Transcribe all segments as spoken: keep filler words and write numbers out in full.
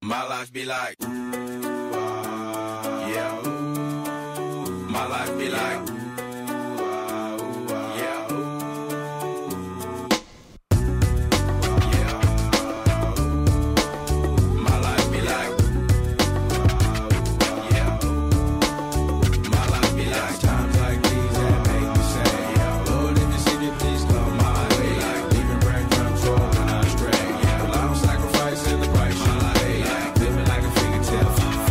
My life be like, ooh, ah, yeah, ooh. My life be like, ooh, ah, ooh, ah, yeah, ooh. Yeah, ooh. My life be like, ooh, ah, ooh, yeah, ooh. My life be like times like these that make me say, yeah, Lord, if you see me, please come my way. Like leaving breadcrumbs rolling on stray. Yeah, a long sacrifice in the price. My life. Living like a fingertip.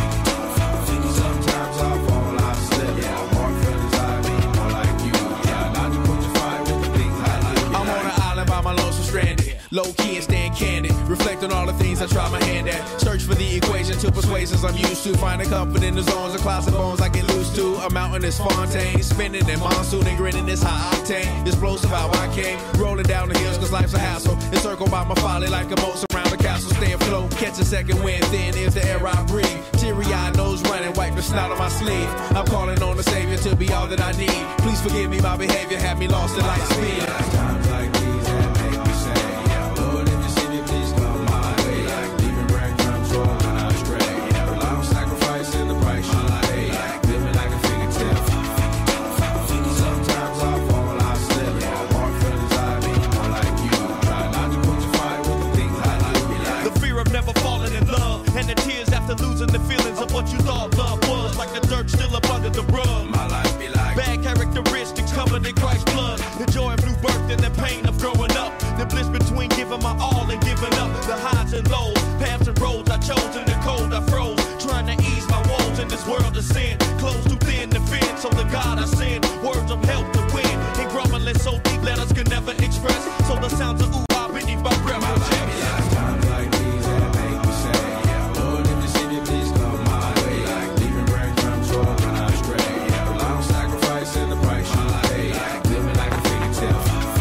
Sometimes I fall, I slip. Yeah, I'm more feelings, I mean more like you. Yeah, not to put your fire with the things I like. I'm on an island by my lonesome stranded. Low key and staying candid. Reflect on all the things I try my hand at. Search for the equation to persuasions I'm used to. Finding comfort in the zones of closet bones I get loose to. A mountain is Fontaine. Spinning in monsoon and grinning this high octane. Explosive how I came. Rolling down the hills cause life's a hassle. Encircled by my folly like a moat around the castle. Stay afloat. Catch a second wind. Thin is the air I breathe. Teary-eyed nose running. Wipe the snot on my sleeve. I'm calling on the Savior to be all that I need. Please forgive me, my behavior had me lost in light speed. Times like these that make me say, yeah, Lord, if you see me, please come my way. Like leaving breadcrumbs rolling on stray. Yeah, a long sacrifice in the price you pay. Like living like a fingertip. Sometimes I fall, I slip. Yeah, more feelings I mean more like you. Try not to put your fire with the things I like. Like the fear of never falling in love, and the tears after losing the feelings of what you thought love was. Like the dirt still up under the rug. My life be like bad characteristics covered in Christ's blood. The joy of new birth and the pain of growing up. The bliss between giving my all and giving up. The highs and lows, paths and roads I chose. In the cold I froze, trying to ease my woes in this world of sin. Clothes too thin to fit, so the God I send words of help to win. And grumbling so deep letters can never express. So the sounds of ooh ah beneath my breath. My life be like times like these that make me say, yeah, Lord, if you see me, please come my way. Like leaving breadcrumbs rolling on stray. Yeah, a long sacrifice in the price you pay. Like living like a fingertip.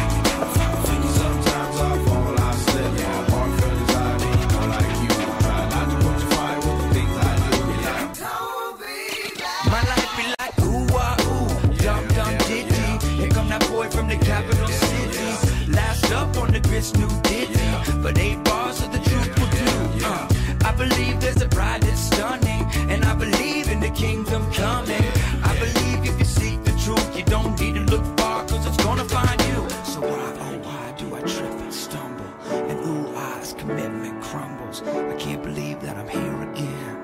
Sometimes I fall, I slip. Yeah, more feelings I need more like you. Try not to put your fire with the things I do. Yeah. My life be like ooh ah ooh, dum dum diddy. Here come that boy from the capital city. Last up on the grits, new ditty. But eight bars of the truth will do. Uh, I believe there's a bride that's stunning, and I believe in the kingdom coming. I believe if you seek the truth, you don't need to look far, cause it's gonna find you. So why, oh why do I trip and stumble? And ooh ah's commitment crumbles. I can't believe that I'm here again.